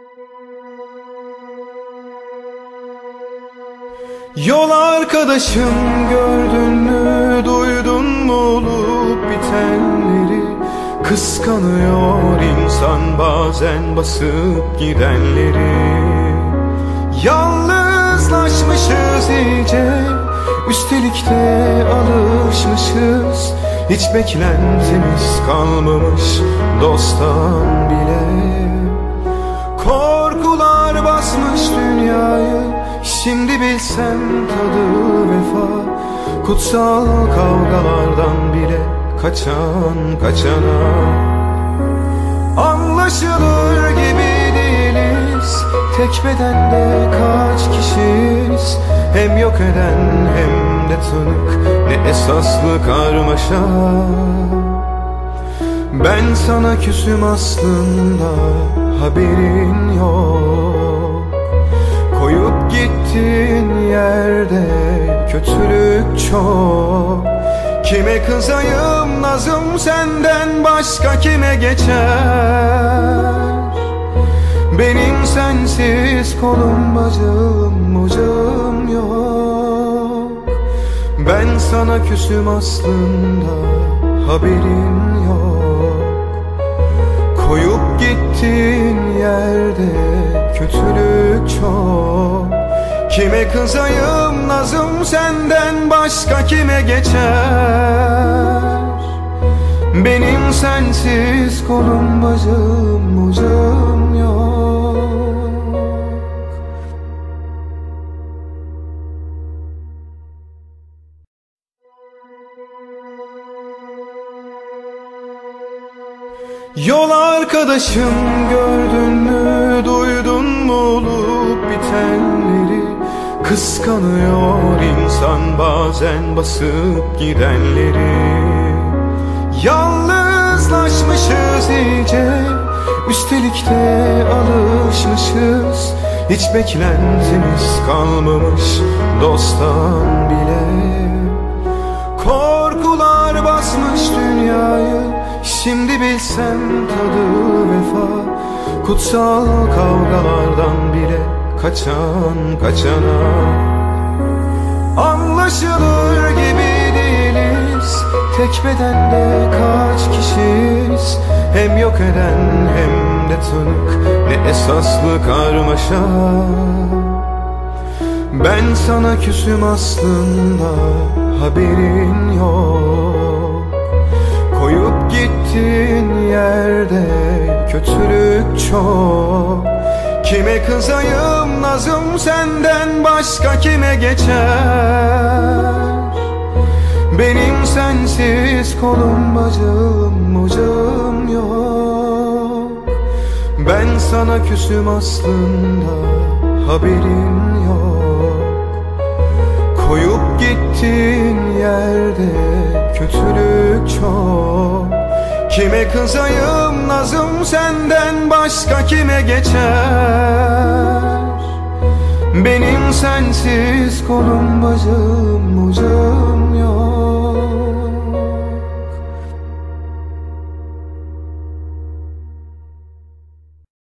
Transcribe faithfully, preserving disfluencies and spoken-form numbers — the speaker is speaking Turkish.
Yol arkadaşım, gördün mü, duydun mu olup bitenleri? Kıskanıyor insan bazen basıp gidenleri. Yalnızlaşmışız iyice, üstelik de alışmışız. Hiç beklentimiz kalmamış dosttan bile. Korkular basmış dünyayı, şimdi bilsem tadı vefa. Kutsal kavgalardan bile kaçan kaçana. Anlaşılır gibi değiliz, tek bedende kaç kişiyiz. Hem yok eden hem de tanık, ne esaslı karmaşa. Ben sana küsüm aslında, haberin yok. Koyup gittiğin yerde kötülük çok. Kime kızayım nazım senden başka kime geçer? Benim sensiz kolum bacağım ocağım yok. Ben sana küsüm aslında, haberin yok. Koyup gittiğin yerde kötülük çok. Kime kızayım nazım senden başka kime geçer? Benim sensiz kolum bacağım ocağım yok. Yol arkadaşım, gördün mü, duydun mu olup bitenleri? Kıskanıyor insan bazen basıp gidenleri. Yalnızlaşmışız iyice, üstelik de alışmışız. Hiç beklentimiz kalmamış dosttan bile. Korkular basmış dünyayı, şimdi bilsem tadı vefa. Kutsal kavgalardan bile kaçan kaçana. Anlaşılır gibi değiliz, tek bedende kaç kişiyiz. Hem yok eden hem de tanık, ne esaslı karmaşa. Ben sana küsüm aslında, haberin yok. Koyup gittiğin yerde kötülük çok. Kime kızayım nazım senden başka kime geçer? Benim sensiz kolum bacağım ocağım yok. Ben sana küsüm aslında, haberin yok. Koyup gittiğin yerde kötülük çok. Kime kızayım nazım senden başka kime geçer? Benim sensiz kolum bacağım ocağım